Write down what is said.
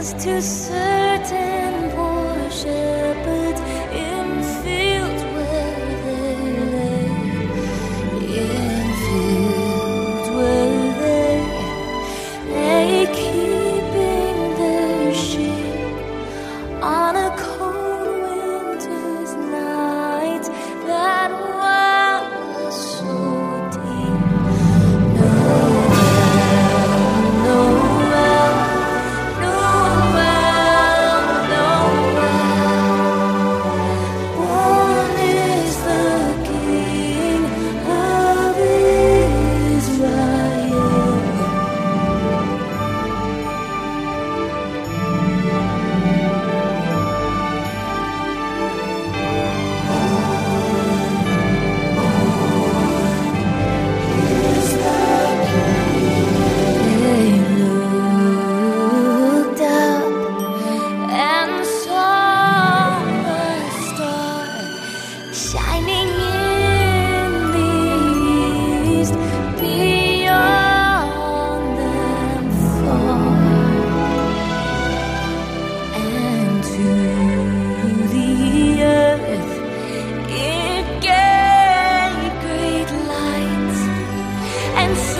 to certain poor shepherds in fields where they lay, in fields where they lay, keeping their sheep on a cold winter's night that was so deep. Born is the King of Israel. They looked up and saw a star shining in the east, beyond them far, and to the earth it gave great light and